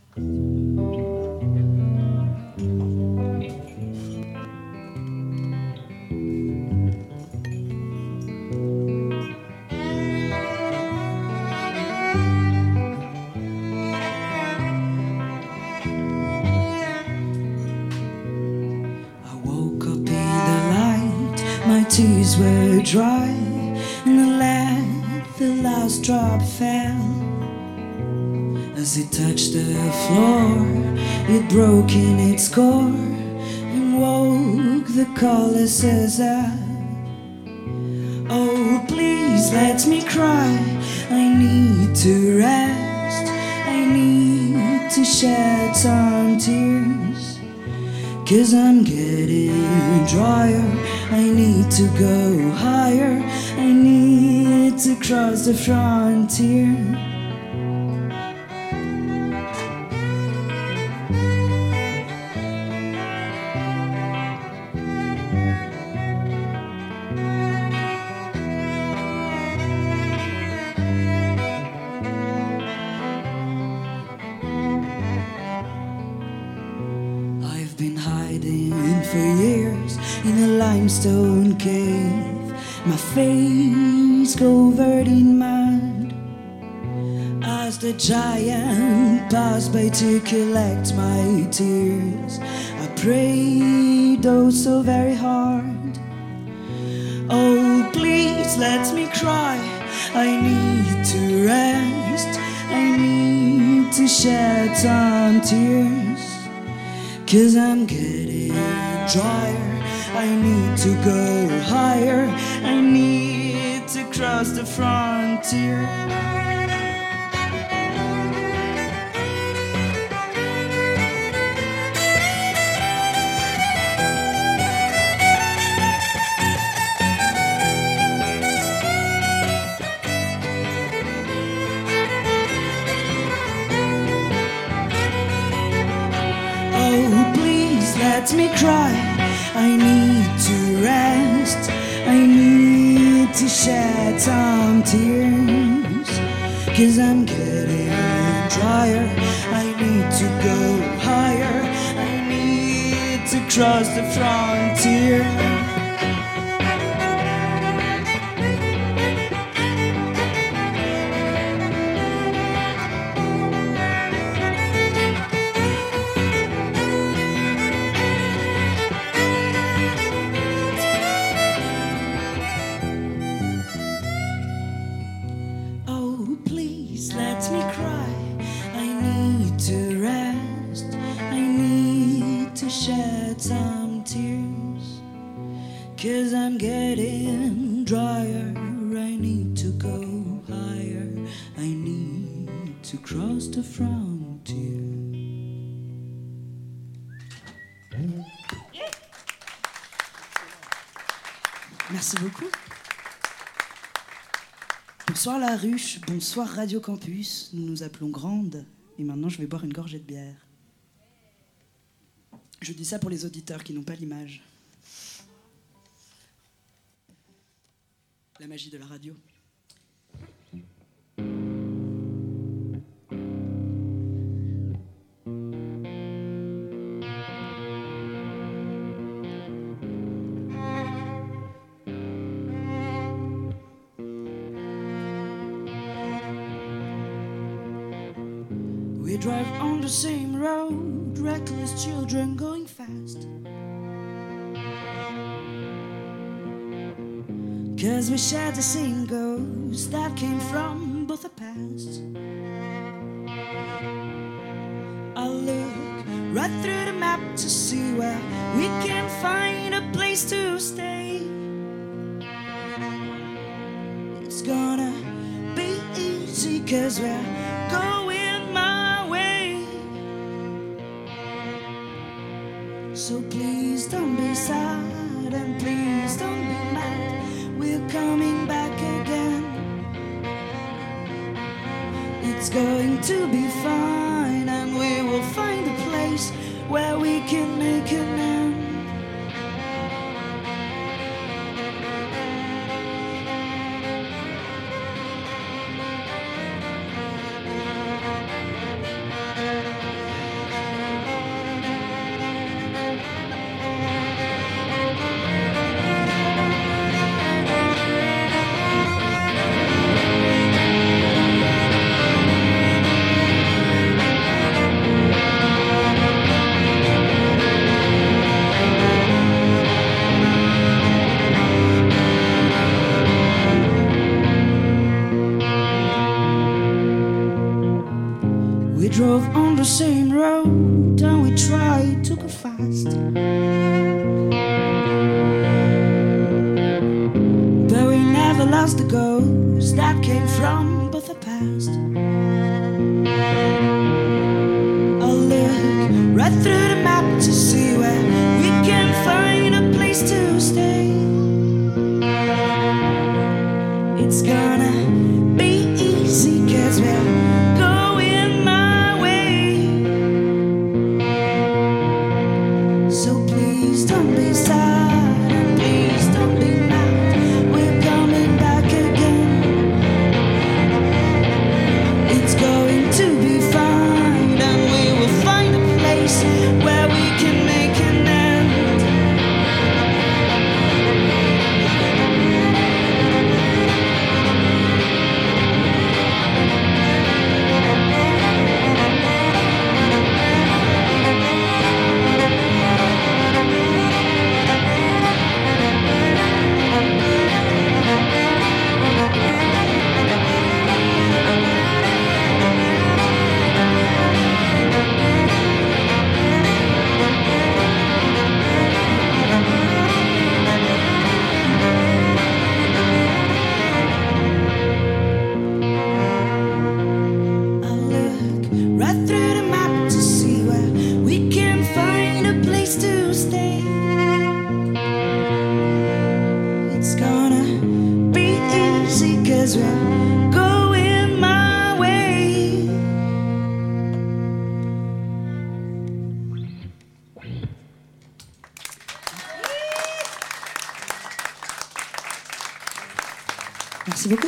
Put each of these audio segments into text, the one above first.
Tears were dry, and the last drop fell. As it touched the floor, it broke in its core and woke the colossus up. Oh, please let me cry. I need to rest. I need to shed some tears, 'cause I'm getting drier. I need to go higher. I need to cross the frontier. I've been hiding for years in a limestone cave, my face covered in mud, as the giant passed by to collect my tears. I prayed oh so very hard. Oh, please let me cry. I need to rest. I need to shed some tears, 'cause I'm getting drier. I need to go higher. I need to cross the frontier. Oh, please let me cry. I need to rest. I need to shed some tears, 'cause I'm getting drier. I need to go higher. I need to cross the frontier. Let me cry. I need to rest. I need to shed some tears, 'cause I'm getting drier. I need to go higher. I need to cross the frontier. Merci beaucoup. Bonsoir la ruche, bonsoir Radio Campus, nous nous appelons Grande, et maintenant je vais boire une gorgée de bière. Je dis ça pour les auditeurs qui n'ont pas l'image. La magie de la radio. We drive on the same road, reckless children going fast, 'cause we share the same ghost that came from both the past. I look right through the map to see where we can find a place to stay. It's gonna be easy 'cause we're going my way. So please don't be sad and please don't be mad. We're coming back again. It's going to be fine and we will find a place where we can make an end. We drove on the same road and we tried to go fast. But we never lost the ghost that came from both the past. I'll look right through the map to see where we can find a place to stay. It's gonna be easy 'cause we're going my way. So please don't be sad and please don't be mad. We're coming back again. It's going to be fine and we will find a place where we can make an end. Merci beaucoup.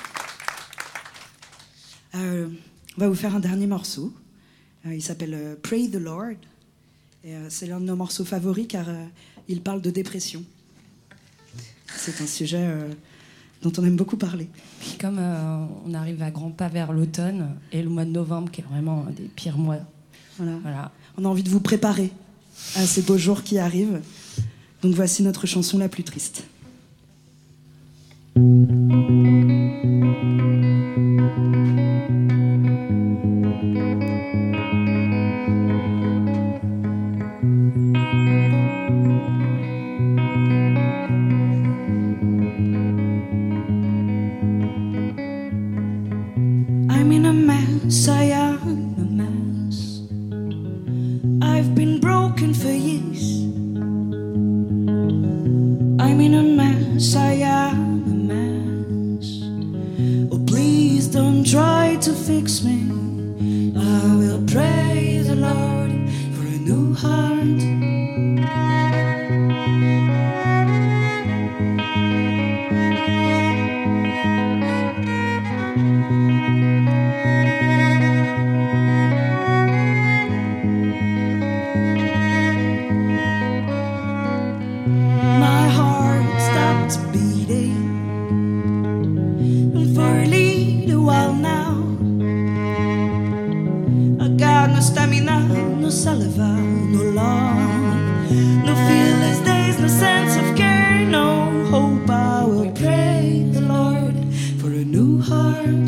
On va vous faire un dernier morceau. Il s'appelle Pray the Lord. Et, c'est l'un de nos morceaux favoris car il parle de dépression. C'est un sujet dont on aime beaucoup parler. Puis comme on arrive à grands pas vers l'automne et le mois de novembre qui est vraiment un des pires mois. Voilà. On a envie de vous préparer à ces beaux jours qui arrivent. Donc voici notre chanson la plus triste. I'm in a mess, I am a mess. I've been broken for years. I'm in a mess, I am a mess. Oh, please don't try to fix me. I will pray the Lord for a new heart. Saliva, no love, no fearless days, no sense of care, no hope. I will pray the Lord for a new heart.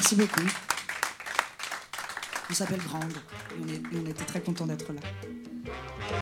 Merci beaucoup. On s'appelle Grande et on était très contents d'être là.